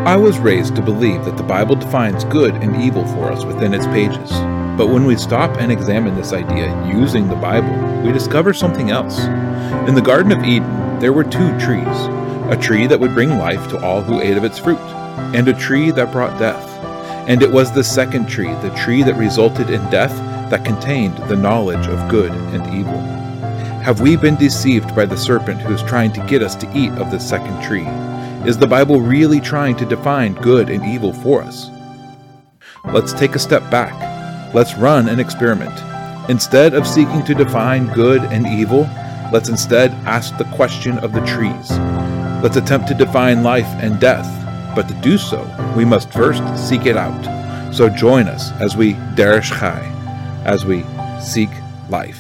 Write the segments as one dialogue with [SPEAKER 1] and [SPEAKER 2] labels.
[SPEAKER 1] I was raised to believe that the Bible defines good and evil for us within its pages. But when we stop and examine this idea using the Bible, we discover something else. In the Garden of Eden, there were two trees, a tree that would bring life to all who ate of its fruit, and a tree that brought death. And it was the second tree, the tree that resulted in death, that contained the knowledge of good and evil. Have we been deceived by the serpent who is trying to get us to eat of the second tree? Is the Bible really trying to define good and evil for us? Let's take a step back. Let's run an experiment. Instead of seeking to define good and evil, let's instead ask the question of the trees. Let's attempt to define life and death, but to do so, we must first seek it out. So join us as we Derish Chai, as we seek life.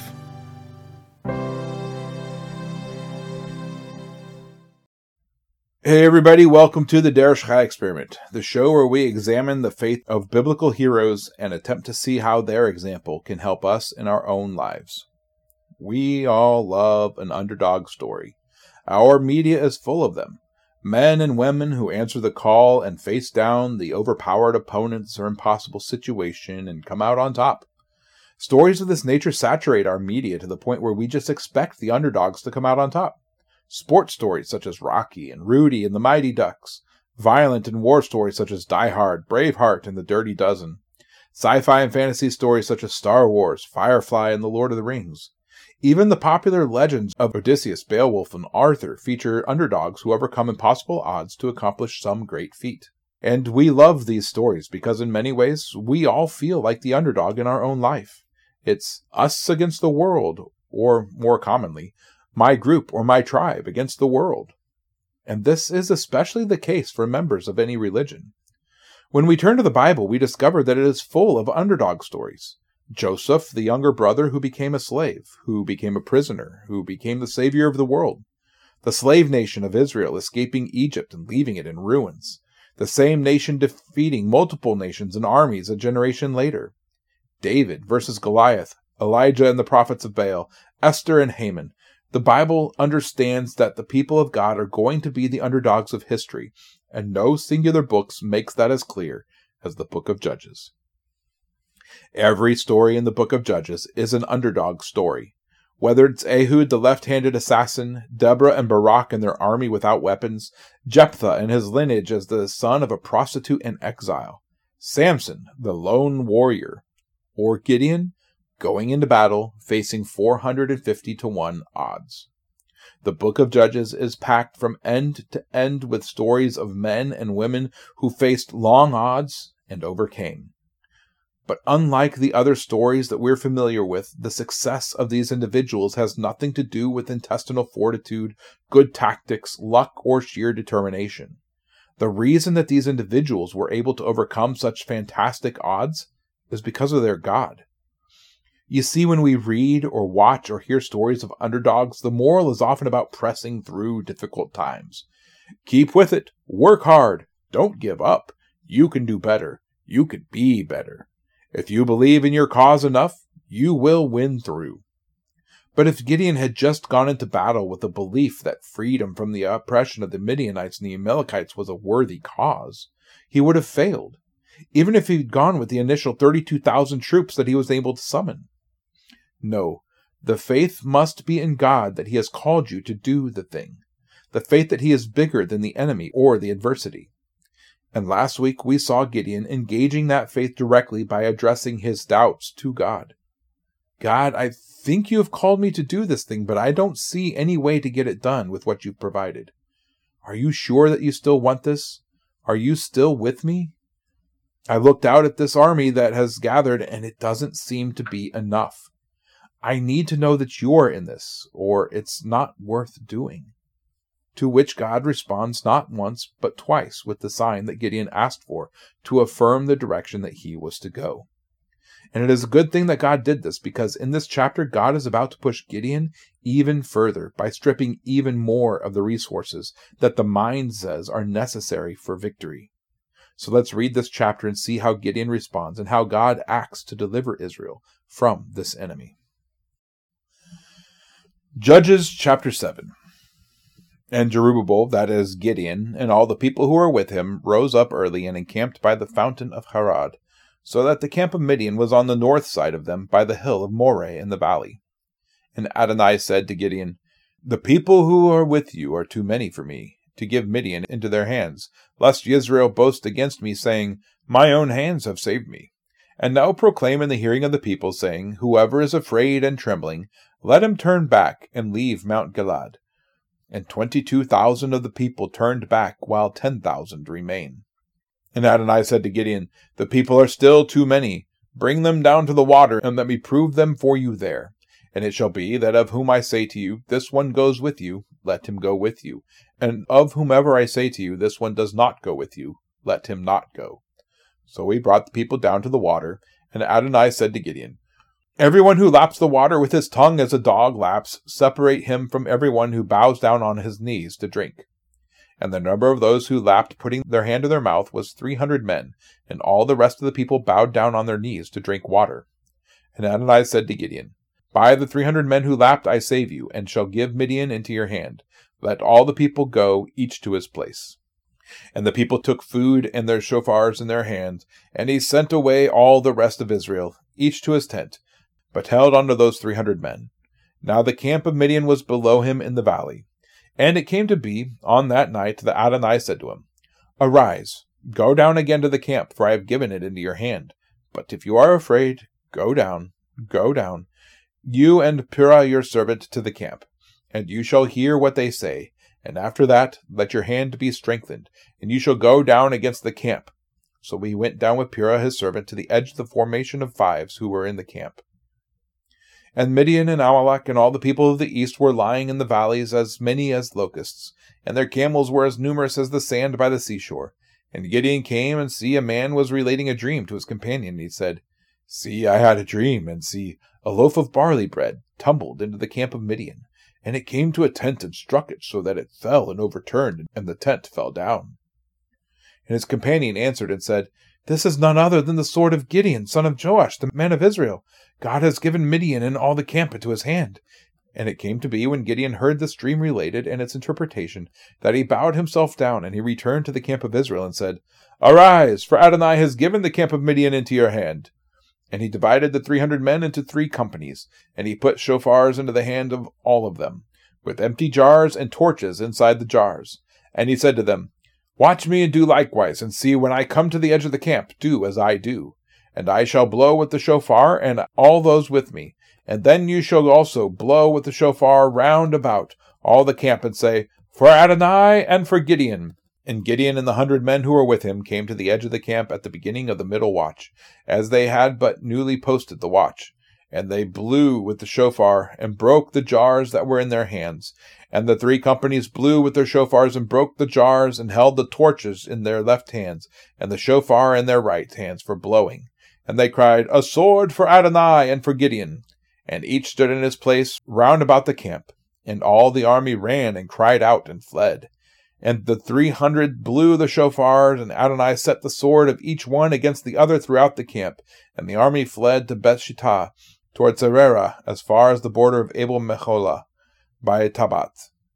[SPEAKER 1] Hey everybody, welcome to the Derish Chai Experiment, the show where we examine the faith of biblical heroes and attempt to see how their example can help us in our own lives. We all love an underdog story. Our media is full of them. Men and women who answer the call and face down the overpowered opponents or impossible situation and come out on top. Stories of this nature saturate our media to the point where we just expect the underdogs to come out on top. Sports stories such as Rocky and Rudy and the Mighty Ducks. Violent and war stories such as Die Hard, Braveheart, and The Dirty Dozen. Sci-fi and fantasy stories such as Star Wars, Firefly, and The Lord of the Rings. Even the popular legends of Odysseus, Beowulf, and Arthur feature underdogs who overcome impossible odds to accomplish some great feat. And we love these stories because in many ways, we all feel like the underdog in our own life. It's us against the world, or more commonly, my group or my tribe against the world. And this is especially the case for members of any religion. When we turn to the Bible, we discover that it is full of underdog stories. Joseph, the younger brother who became a slave, who became a prisoner, who became the savior of the world. The slave nation of Israel escaping Egypt and leaving it in ruins. The same nation defeating multiple nations and armies a generation later. David versus Goliath, Elijah and the prophets of Baal, Esther and Haman. The Bible understands that the people of God are going to be the underdogs of history, and no singular books makes that as clear as the book of Judges. Every story in the book of Judges is an underdog story. Whether it's Ehud, the left-handed assassin, Deborah and Barak and their army without weapons, Jephthah and his lineage as the son of a prostitute in exile, Samson, the lone warrior, or Gideon, going into battle, facing 450-1 odds. The book of Judges is packed from end to end with stories of men and women who faced long odds and overcame. But unlike the other stories that we're familiar with, the success of these individuals has nothing to do with intestinal fortitude, good tactics, luck, or sheer determination. The reason that these individuals were able to overcome such fantastic odds is because of their God. You see, when we read or watch or hear stories of underdogs, the moral is often about pressing through difficult times. Keep with it. Work hard. Don't give up. You can do better. You can be better. If you believe in your cause enough, you will win through. But if Gideon had just gone into battle with a belief that freedom from the oppression of the Midianites and the Amalekites was a worthy cause, he would have failed, even if he'd gone with the initial 32,000 troops that he was able to summon. No, the faith must be in God that he has called you to do the thing. The faith that he is bigger than the enemy or the adversity. And last week we saw Gideon engaging that faith directly by addressing his doubts to God. God, I think you have called me to do this thing, but I don't see any way to get it done with what you've provided. Are you sure that you still want this? Are you still with me? I looked out at this army that has gathered, and it doesn't seem to be enough. I need to know that you're in this, or it's not worth doing. To which God responds not once, but twice with the sign that Gideon asked for to affirm the direction that he was to go. And it is a good thing that God did this, because in this chapter, God is about to push Gideon even further by stripping even more of the resources that the mind says are necessary for victory. So let's read this chapter and see how Gideon responds and how God acts to deliver Israel from this enemy. Judges chapter 7. And Jerubbaal, that is Gideon, and all the people who were with him, rose up early and encamped by the fountain of Harod, so that the camp of Midian was on the north side of them, by the hill of Moreh in the valley. And Adonai said to Gideon, The people who are with you are too many for me, to give Midian into their hands, lest Israel boast against me, saying, My own hands have saved me. And now proclaim in the hearing of the people, saying, Whoever is afraid and trembling, let him turn back and leave Mount Gilad. And 22,000 of the people turned back, while 10,000 remain. And Adonai said to Gideon, The people are still too many. Bring them down to the water, and let me prove them for you there. And it shall be that of whom I say to you, This one goes with you, let him go with you. And of whomever I say to you, This one does not go with you, let him not go. So he brought the people down to the water, and Adonai said to Gideon, Everyone who laps the water with his tongue as a dog laps, separate him from everyone who bows down on his knees to drink. And the number of those who lapped, putting their hand to their mouth, was 300 men, and all the rest of the people bowed down on their knees to drink water. And Adonai said to Gideon, By the 300 men who lapped I save you, and shall give Midian into your hand. Let all the people go, each to his place. And the people took food and their shofars in their hands, and he sent away all the rest of Israel, each to his tent, but held on to those 300 men. Now the camp of Midian was below him in the valley. And it came to be, on that night, that Adonai said to him, Arise, go down again to the camp, for I have given it into your hand. But if you are afraid, go down, you and Purah your servant, to the camp, and you shall hear what they say. And after that, let your hand be strengthened, and you shall go down against the camp. So he went down with Purah his servant to the edge of the formation of fives who were in the camp. And Midian and Amalek and all the people of the east were lying in the valleys, as many as locusts, and their camels were as numerous as the sand by the seashore. And Gideon came, and see, a man was relating a dream to his companion. He said, See, I had a dream, and see, a loaf of barley bread tumbled into the camp of Midian, and it came to a tent and struck it, so that it fell and overturned, and the tent fell down. And his companion answered and said, This is none other than the sword of Gideon, son of Joash, the man of Israel. God has given Midian and all the camp into his hand. And it came to be, when Gideon heard this dream related and its interpretation, that he bowed himself down, and he returned to the camp of Israel and said, Arise, for Adonai has given the camp of Midian into your hand. And he divided the 300 men into 3 companies, and he put shofars into the hand of all of them, with empty jars and torches inside the jars. And he said to them, Watch me and do likewise, and see, when I come to the edge of the camp, do as I do. And I shall blow with the shofar, and all those with me. And then you shall also blow with the shofar round about all the camp, and say, For Adonai and for Gideon. And Gideon and the 100 men who were with him came to the edge of the camp at the beginning of the middle watch, as they had but newly posted the watch. And they blew with the shofar, and broke the jars that were in their hands. And the 3 companies blew with their shofars, and broke the jars, and held the torches in their left hands, and the shofar in their right hands for blowing. And they cried, A sword for Adonai and for Gideon. And each stood in his place round about the camp. And all the army ran and cried out and fled. And the 300 blew the shofars, and Adonai set the sword of each one against the other throughout the camp. And the army fled to Bethshittah, toward Zererah, as far as the border of Abel Meholah, by Tabat.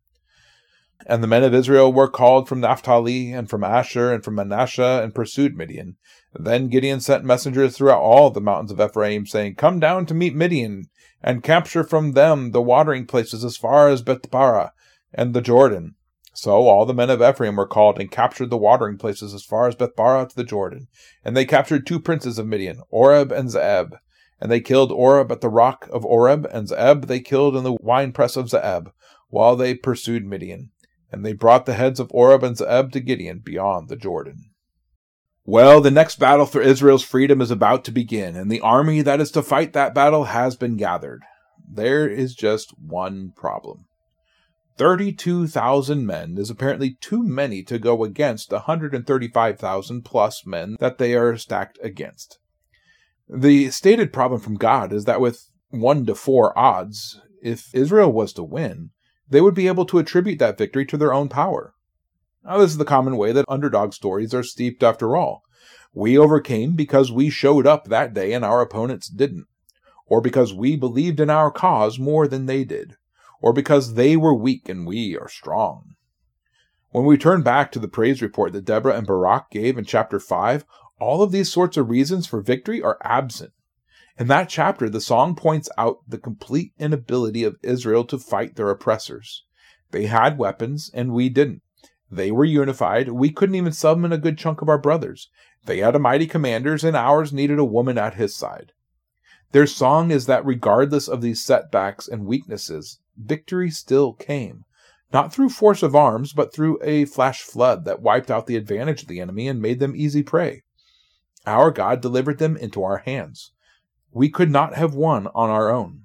[SPEAKER 1] And the men of Israel were called from Naphtali, and from Asher, and from Manasseh, and pursued Midian. Then Gideon sent messengers throughout all the mountains of Ephraim, saying, Come down to meet Midian, and capture from them the watering places as far as Bethbara and the Jordan. So all the men of Ephraim were called, and captured the watering places as far as Bethbara to the Jordan. And they captured 2 princes of Midian, Oreb and Zeeb. And they killed Oreb at the rock of Oreb, and Zeeb they killed in the winepress of Zeeb, while they pursued Midian. And they brought the heads of Oreb and Zeeb to Gideon beyond the Jordan. Well, the next battle for Israel's freedom is about to begin, and the army that is to fight that battle has been gathered. There is just one problem. 32,000 men is apparently too many to go against 135,000 plus men that they are stacked against. The stated problem from God is that with 1-4 odds, if Israel was to win, they would be able to attribute that victory to their own power. Now, this is the common way that underdog stories are steeped after all. We overcame because we showed up that day and our opponents didn't, or because we believed in our cause more than they did, or because they were weak and we are strong. When we turn back to the praise report that Deborah and Barak gave in chapter 5, all of these sorts of reasons for victory are absent. In that chapter, the song points out the complete inability of Israel to fight their oppressors. They had weapons, and we didn't. They were unified. We couldn't even summon a good chunk of our brothers. They had a mighty commanders, and ours needed a woman at his side. Their song is that regardless of these setbacks and weaknesses, victory still came. Not through force of arms, but through a flash flood that wiped out the advantage of the enemy and made them easy prey. Our God delivered them into our hands. We could not have won on our own.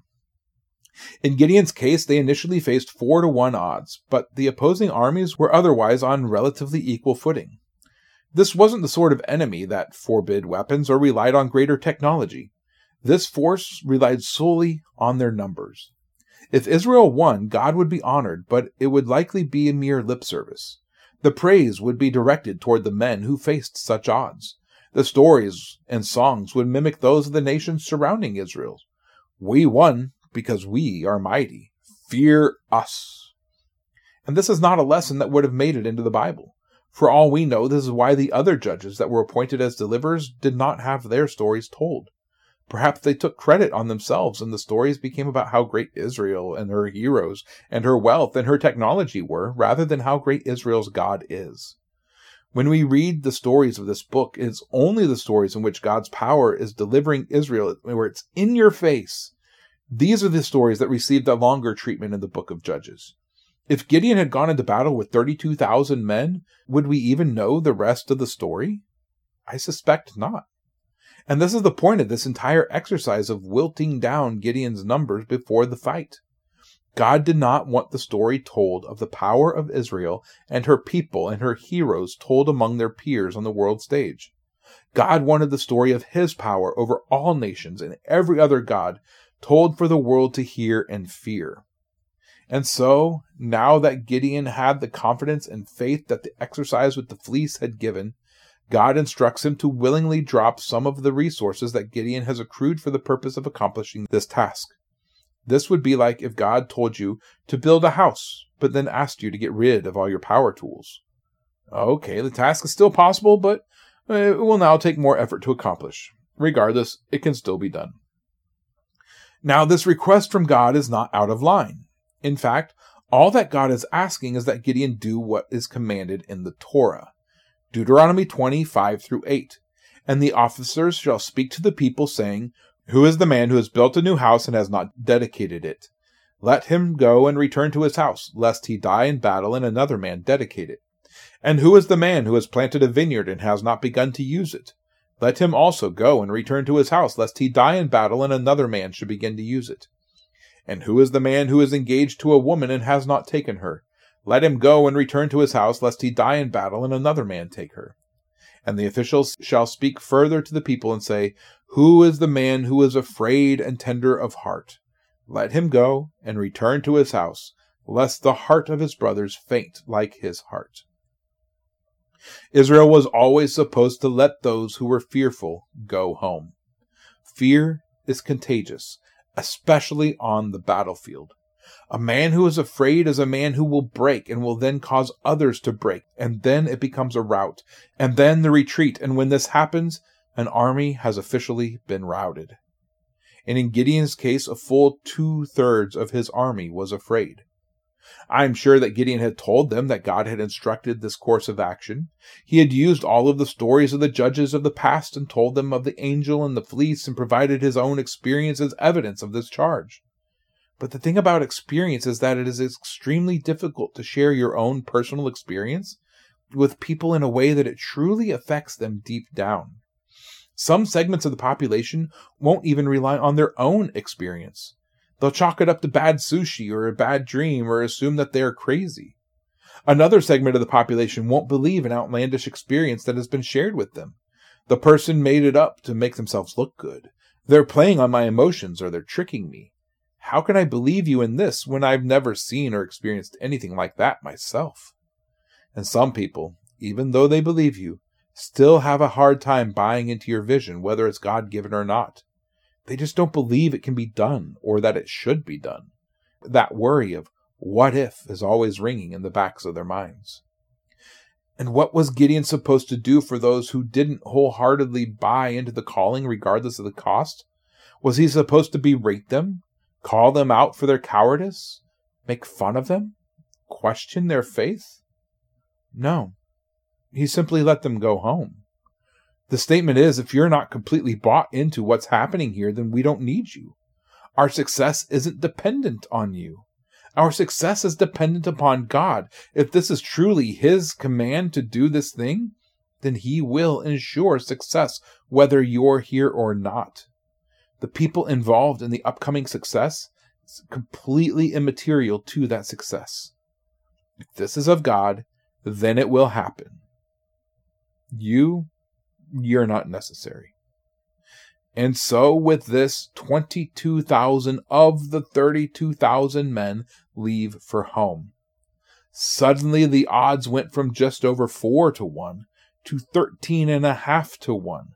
[SPEAKER 1] In Gideon's case, they initially faced 4-1 odds, but the opposing armies were otherwise on relatively equal footing. This wasn't the sort of enemy that forbid weapons or relied on greater technology. This force relied solely on their numbers. If Israel won, God would be honored, but it would likely be a mere lip service. The praise would be directed toward the men who faced such odds. The stories and songs would mimic those of the nations surrounding Israel. We won because we are mighty. Fear us. And this is not a lesson that would have made it into the Bible. For all we know, this is why the other judges that were appointed as deliverers did not have their stories told. Perhaps they took credit on themselves, and the stories became about how great Israel and her heroes and her wealth and her technology were, rather than how great Israel's God is. When we read the stories of this book, it's only the stories in which God's power is delivering Israel, where it's in your face. These are the stories that received a longer treatment in the book of Judges. If Gideon had gone into battle with 32,000 men, would we even know the rest of the story? I suspect not. And this is the point of this entire exercise of wilting down Gideon's numbers before the fight. God did not want the story told of the power of Israel and her people and her heroes told among their peers on the world stage. God wanted the story of his power over all nations and every other god told for the world to hear and fear. And so, now that Gideon had the confidence and faith that the exercise with the fleece had given, God instructs him to willingly drop some of the resources that Gideon has accrued for the purpose of accomplishing this task. This would be like if God told you to build a house, but then asked you to get rid of all your power tools. Okay, the task is still possible, but it will now take more effort to accomplish. Regardless, it can still be done. Now, this request from God is not out of line. In fact, all that God is asking is that Gideon do what is commanded in the Torah. Deuteronomy 20:5-8. And the officers shall speak to the people, saying, Who is the man who has built a new house and has not dedicated it? Let him go and return to his house, lest he die in battle and another man dedicate it. And who is the man who has planted a vineyard and has not begun to use it? Let him also go and return to his house, lest he die in battle and another man should begin to use it. And who is the man who is engaged to a woman and has not taken her? Let him go and return to his house, lest he die in battle and another man take her. And the officials shall speak further to the people and say, Who is the man who is afraid and tender of heart? Let him go and return to his house, lest the heart of his brothers faint like his heart. Israel was always supposed to let those who were fearful go home. Fear is contagious, especially on the battlefield. A man who is afraid is a man who will break and will then cause others to break, and then it becomes a rout, and then the retreat, and when this happens, an army has officially been routed. And in Gideon's case, a full 2/3 of his army was afraid. I'm sure that Gideon had told them that God had instructed this course of action. He had used all of the stories of the judges of the past and told them of the angel and the fleece and provided his own experience as evidence of this charge. But the thing about experience is that it is extremely difficult to share your own personal experience with people in a way that it truly affects them deep down. Some segments of the population won't even rely on their own experience. They'll chalk it up to bad sushi or a bad dream or assume that they are crazy. Another segment of the population won't believe an outlandish experience that has been shared with them. The person made it up to make themselves look good. They're playing on my emotions or they're tricking me. How can I believe you in this when I've never seen or experienced anything like that myself? And some people, even though they believe you, still have a hard time buying into your vision, whether it's God-given or not. They just don't believe it can be done or that it should be done. That worry of what if is always ringing in the backs of their minds. And what was Gideon supposed to do for those who didn't wholeheartedly buy into the calling regardless of the cost? Was he supposed to berate them, call them out for their cowardice, make fun of them, question their faith? No, he simply let them go home. The statement is, if you're not completely bought into what's happening here, then we don't need you. Our success isn't dependent on you. Our success is dependent upon God. If this is truly His command to do this thing, then He will ensure success, whether you're here or not. The people involved in the upcoming success is completely immaterial to that success. If this is of God, then it will happen. You're not necessary. And so with this, 22,000 of the 32,000 men leave for home. Suddenly the odds went from just over 4 to 1 to 13.5 to 1.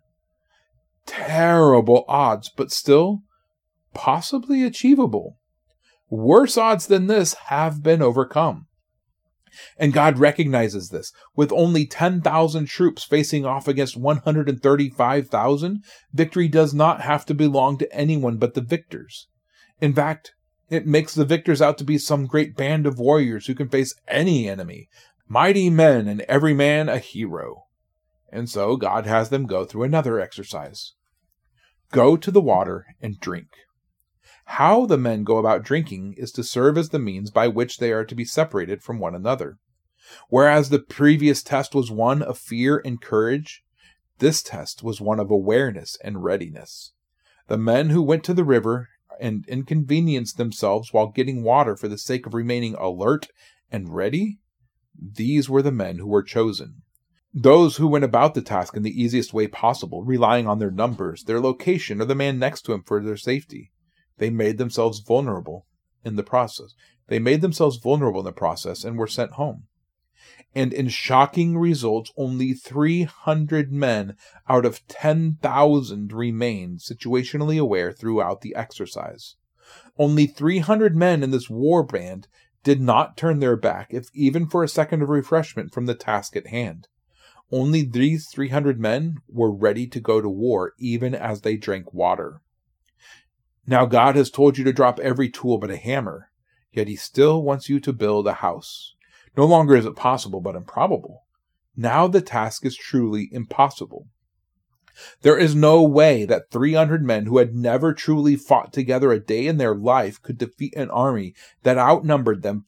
[SPEAKER 1] Terrible odds, but still possibly achievable. Worse odds than this have been overcome. And God recognizes this. With only 10,000 troops facing off against 135,000, victory does not have to belong to anyone but the victors. In fact, it makes the victors out to be some great band of warriors who can face any enemy, mighty men and every man a hero. And so God has them go through another exercise. Go to the water and drink. How the men go about drinking is to serve as the means by which they are to be separated from one another. Whereas the previous test was one of fear and courage, this test was one of awareness and readiness. The men who went to the river and inconvenienced themselves while getting water for the sake of remaining alert and ready, these were the men who were chosen. Those who went about the task in the easiest way possible, relying on their numbers, their location, or the man next to him for their safety. They made themselves vulnerable in the process. and were sent home. And in shocking results, only 300 men out of 10,000 remained situationally aware throughout the exercise. Only 300 men in this war band did not turn their back, if even for a second of refreshment from the task at hand. Only these 300 men were ready to go to war, even as they drank water. Now God has told you to drop every tool but a hammer, yet He still wants you to build a house. No longer is it possible, but improbable. Now the task is truly impossible. There is no way that 300 men who had never truly fought together a day in their life could defeat an army that outnumbered them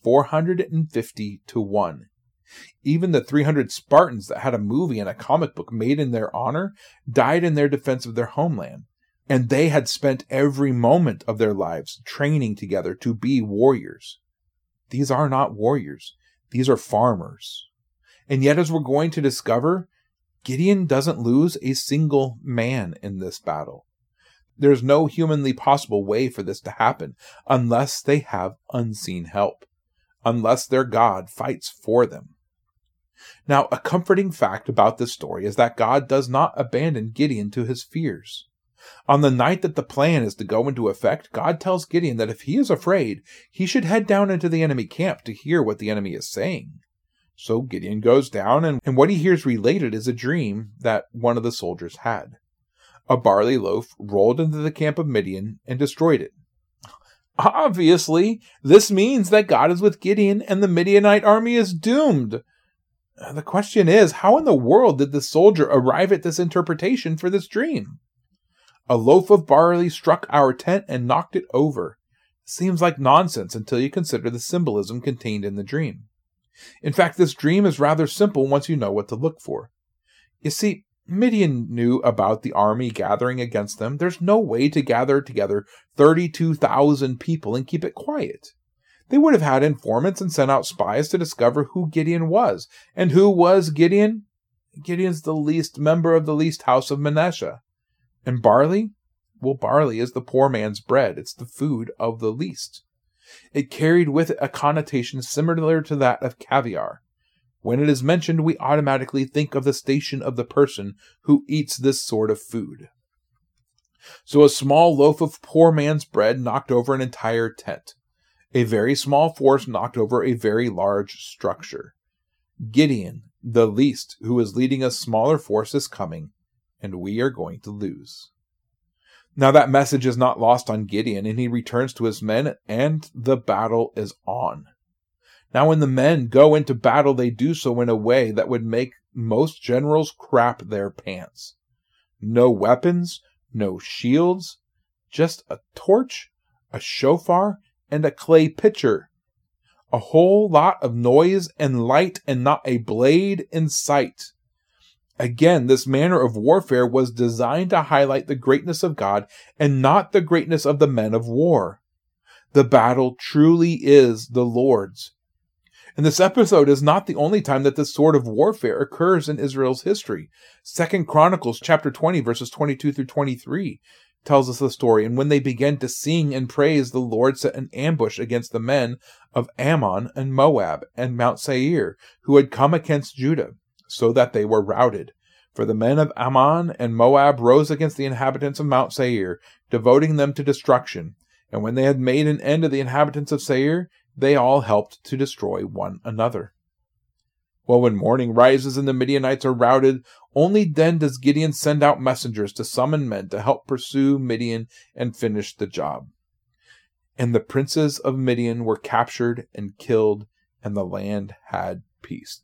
[SPEAKER 1] 450 to 1. Even the 300 Spartans that had a movie and a comic book made in their honor died in their defense of their homeland. And they had spent every moment of their lives training together to be warriors. These are not warriors. These are farmers. And yet, as we're going to discover, Gideon doesn't lose a single man in this battle. There's no humanly possible way for this to happen unless they have unseen help, unless their God fights for them. Now, a comforting fact about this story is that God does not abandon Gideon to his fears. On the night that the plan is to go into effect, God tells Gideon that if he is afraid, he should head down into the enemy camp to hear what the enemy is saying. So Gideon goes down, and what he hears related is a dream that one of the soldiers had. A barley loaf rolled into the camp of Midian and destroyed it. Obviously, this means that God is with Gideon and the Midianite army is doomed. The question is, how in the world did the soldier arrive at this interpretation for this dream? A loaf of barley struck our tent and knocked it over. Seems like nonsense until you consider the symbolism contained in the dream. In fact, this dream is rather simple once you know what to look for. You see, Midian knew about the army gathering against them. There's no way to gather together 32,000 people and keep it quiet. They would have had informants and sent out spies to discover who Gideon was. And who was Gideon? Gideon's the least member of the least house of Manasseh. And barley? Well, barley is the poor man's bread. It's the food of the least. It carried with it a connotation similar to that of caviar. When it is mentioned, we automatically think of the station of the person who eats this sort of food. So a small loaf of poor man's bread knocked over an entire tent. A very small force knocked over a very large structure. Gideon, The least who is leading a smaller force is coming, and we are going to lose. Now that message is not lost on Gideon, and he returns to his men, and the battle is on. Now when the men go into battle, they do so in a way that would make most generals crap their pants. No weapons, no shields, just a torch, a shofar, and a clay pitcher. A whole lot of noise and light, and not a blade in sight. Again, this manner of warfare was designed to highlight the greatness of God and not the greatness of the men of war. The battle truly is the Lord's. And this episode is not the only time that this sort of warfare occurs in Israel's history. 2 Chronicles chapter 20, verses 22 through 23 tells us the story. And when they began to sing and praise, the Lord set an ambush against the men of Ammon and Moab and Mount Seir, who had come against Judah, so that they were routed. For the men of Ammon and Moab rose against the inhabitants of Mount Seir, devoting them to destruction. And when they had made an end of the inhabitants of Seir, they all helped to destroy one another. Well, when morning rises and the Midianites are routed, only then does Gideon send out messengers to summon men to help pursue Midian and finish the job. And the princes of Midian were captured and killed, and the land had peace.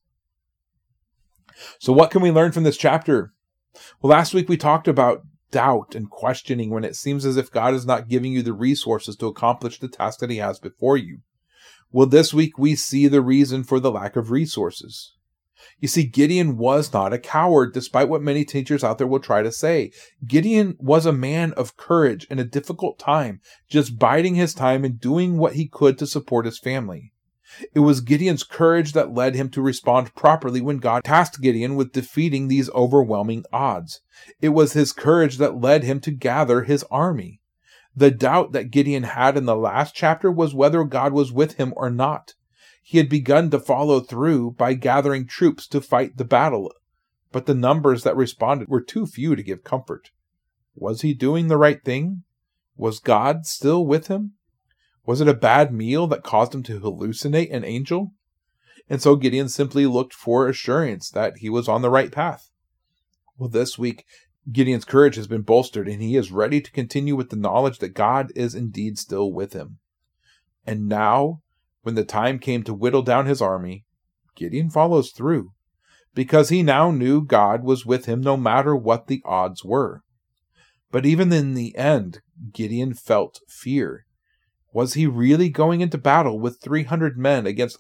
[SPEAKER 1] So what can we learn from this chapter? Well, last week we talked about doubt and questioning when it seems as if God is not giving you the resources to accomplish the task that he has before you. Well, this week we see the reason for the lack of resources. You see, Gideon was not a coward, despite what many teachers out there will try to say. Gideon was a man of courage in a difficult time, just biding his time and doing what he could to support his family. It was Gideon's courage that led him to respond properly when God tasked Gideon with defeating these overwhelming odds. It was his courage that led him to gather his army. The doubt that Gideon had in the last chapter was whether God was with him or not. He had begun to follow through by gathering troops to fight the battle, but the numbers that responded were too few to give comfort. Was he doing the right thing? Was God still with him? Was it a bad meal that caused him to hallucinate an angel? And so Gideon simply looked for assurance that he was on the right path. Well, this week, Gideon's courage has been bolstered, and he is ready to continue with the knowledge that God is indeed still with him. And now, when the time came to whittle down his army, Gideon follows through, because he now knew God was with him no matter what the odds were. But even in the end, Gideon felt fear. Was he really going into battle with 300 men against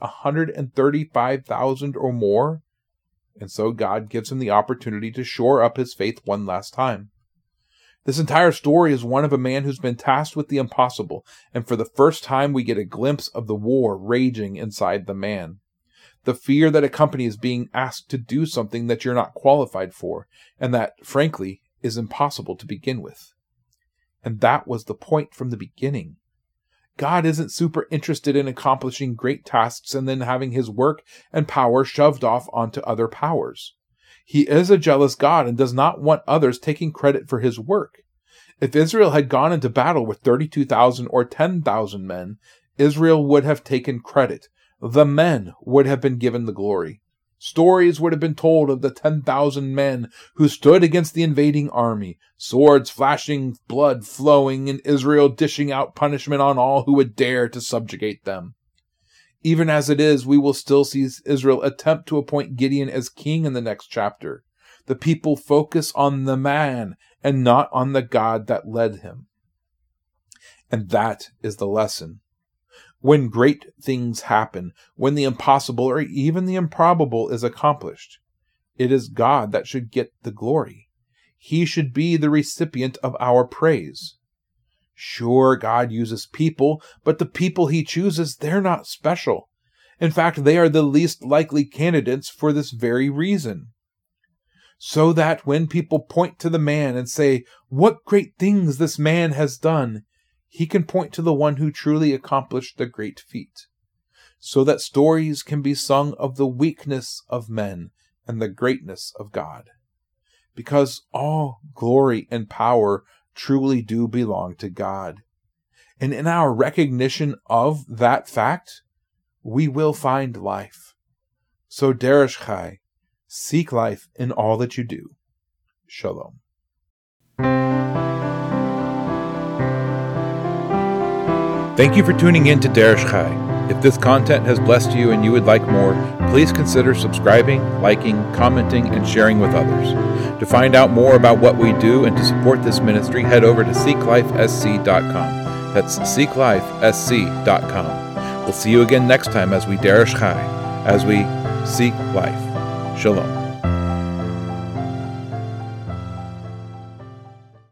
[SPEAKER 1] 135,000 or more? And so God gives him the opportunity to shore up his faith one last time. This entire story is one of a man who's been tasked with the impossible, and for the first time we get a glimpse of the war raging inside the man. The fear that accompanies being asked to do something that you're not qualified for, and that, frankly, is impossible to begin with. And that was the point from the beginning. God isn't super interested in accomplishing great tasks and then having his work and power shoved off onto other powers. He is a jealous God and does not want others taking credit for his work. If Israel had gone into battle with 32,000 or 10,000 men, Israel would have taken credit. The men would have been given the glory. Stories would have been told of the 10,000 men who stood against the invading army, swords flashing, blood flowing, and Israel dishing out punishment on all who would dare to subjugate them. Even as it is, we will still see Israel attempt to appoint Gideon as king in the next chapter. The people focus on the man and not on the God that led him. And that is the lesson. When great things happen, when the impossible or even the improbable is accomplished, it is God that should get the glory. He should be the recipient of our praise. Sure, God uses people, but the people he chooses, they're not special. In fact, they are the least likely candidates for this very reason. So that when people point to the man and say, "What great things this man has done," he can point to the one who truly accomplished the great feat. So that stories can be sung of the weakness of men and the greatness of God. Because all glory and power truly do belong to God. And in our recognition of that fact, we will find life. So Derish Chai, Seek life in all that you do. Shalom. Thank you for tuning in to Derish Chai. If this content has blessed you and you would like more, please consider subscribing, liking, commenting, and sharing with others. To find out more about what we do and to support this ministry, head over to seeklifesc.com. That's seeklifesc.com. We'll see you again next time as we Derish Chai, as we seek life. Shalom.